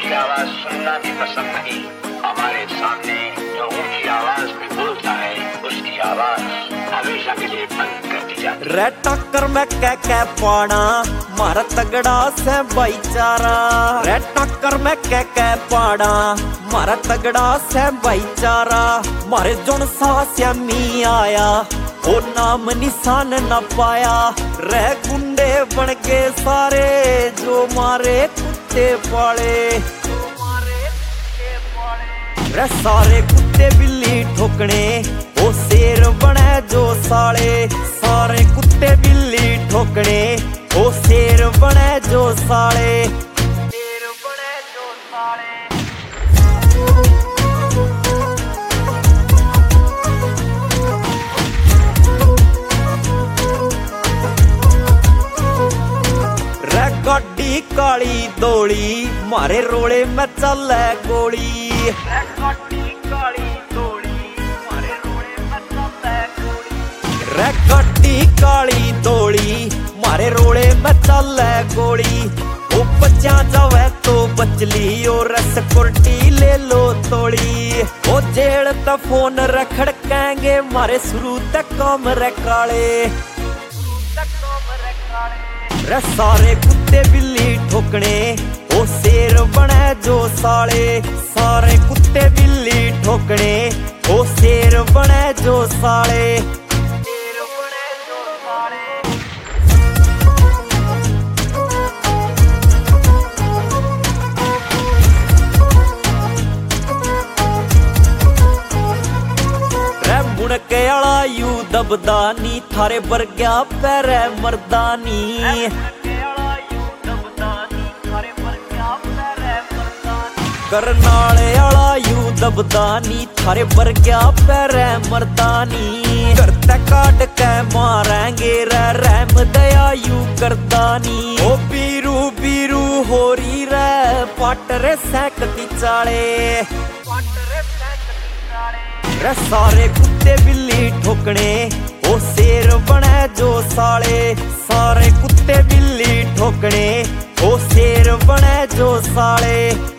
ऊंची आवाज सुनना भी पसंद नहीं। हमारे सामने जो ऊंची आवाज में बोलता है उसकी आवाज हमेशा के लिए बंद कर दी जाती है। रे टक्कर में कह पाना मारा तगड़ा से भाईचारा। रे टक्कर में कह पाना मारा तगड़ा से भाईचारा। मारे जोन सा श्यामी आया ओ नाम निशान न पाया। रे गुंडे बन के सारे जो मारे कुत्ते पाले। रे सारे कुत्ते बिल्ली ठोकने ओ शेर बने जो साले। सारे कुत्ते बिल्ली ठोकने ओ शेर बने जो साले। शेर बने जो साले। गाड़ी काली दौड़ी मारे रोले में चले गोली। गाड़ी काली दौड़ी मारे रोले में चले गोली। रे गाड़ी काली दौड़ी मारे रोले में चले गोली। ओ बच्चा जावे तो बचली और सिक्योरिटी ले लो तोड़ी। ओ जेल त फोन रखड़ कहेंगे मारे शुरू तक काम रे काले। रे सारे कुत्ते बिल्ली ठोकने ओ शेर बने जो साले। सारे कुत्ते बिल्ली ठोकने ओ शेर बने जो साले। शेर बने जो साले। रे मुड़के आला यू दबदा नी थारे बरग्या पैरे मर्दानी। करनाले आला यू दबदा नी थारे बरग्या पैरे मर्दानी। करते काट के मारेंगे रे रहम दया यू करदानी। ओ बीरू बीरू हो रही रे पाटरे सैकती चाले। रे सारे कुत्ते बिल्ली ठोकने ओ शेर बने जो साले। सारे कुत्ते बिल्ली ठोकने ओ शेर बने जो साले।